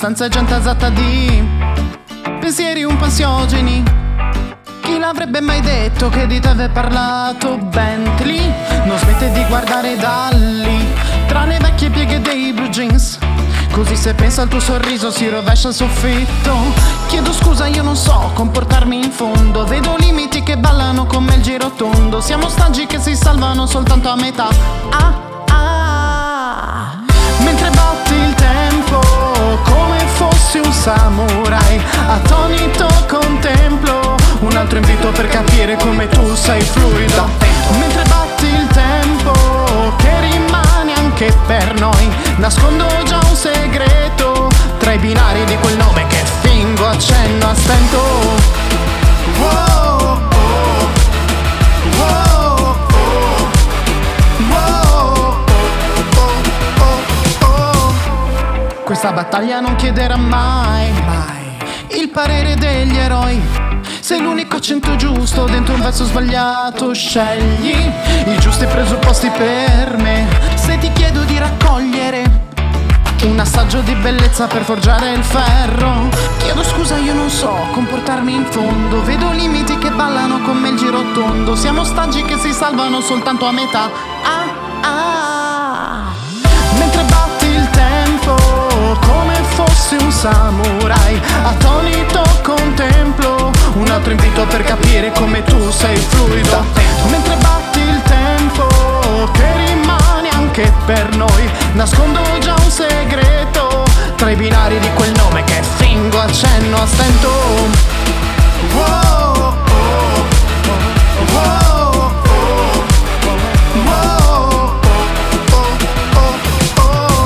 stanza è già intasata di pensieri un po' ansiogeni. Chi l'avrebbe mai detto che di te aveva parlato Bentley? Non smette di guardare Dalli tra le vecchie pieghe dei blue jeans. Così se pensa al tuo sorriso si rovescia il soffitto. Chiedo scusa, io non so comportarmi in fondo. Vedo limiti che ballano come il girotondo. Siamo ostaggi che si salvano soltanto a metà. Mentre batti il tempo come fossi un samurai, attonito contemplo un altro invito per capire come tu sei fluido. Mentre batti il tempo che rimane anche per noi, nascondo già un segreto tra i binari di quel nome che fingo accenno a stento. Wow, oh, wow, oh, wow, oh, oh. Questa battaglia non chiederà mai il parere degli eroi. Sei l'unico accento giusto dentro un verso sbagliato. Scegli i giusti presupposti per me. Se ti chiedo di raccogliere un assaggio di bellezza per forgiare il ferro, chiedo scusa, io non so comportarmi in fondo. Vedo limiti che ballano come il girotondo. Siamo ostaggi che si salvano soltanto a metà. Mentre batti il tempo come fossi un samurai, attonito contemplo un altro invito per capire come tu sei fluido. Mentre batti il tempo che rimane anche per noi, nascondo già un segreto tra i binari di quel nome che fingo accenno a stento. Wow, oh, wow, oh, wow, oh.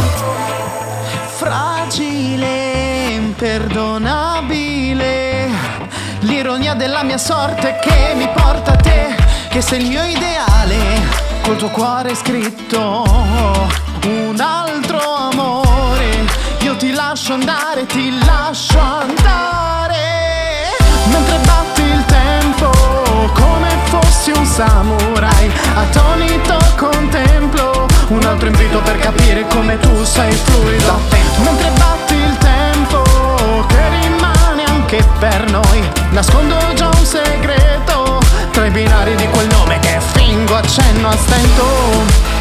Fragile, imperdonabile, l'ironia della mia sorte che mi porta a te, che sei il mio ideale, col tuo cuore scritto un altro amore. Io ti lascio andare, ti lascio andare. Mentre batti il tempo come fossi un samurai, attonito contemplo un altro invito per capire come tu sei fluido. Mentre batti il tempo che rimane anche per noi, nascondo già un segreto tra i binari di quel nome che fingo accenno a stento.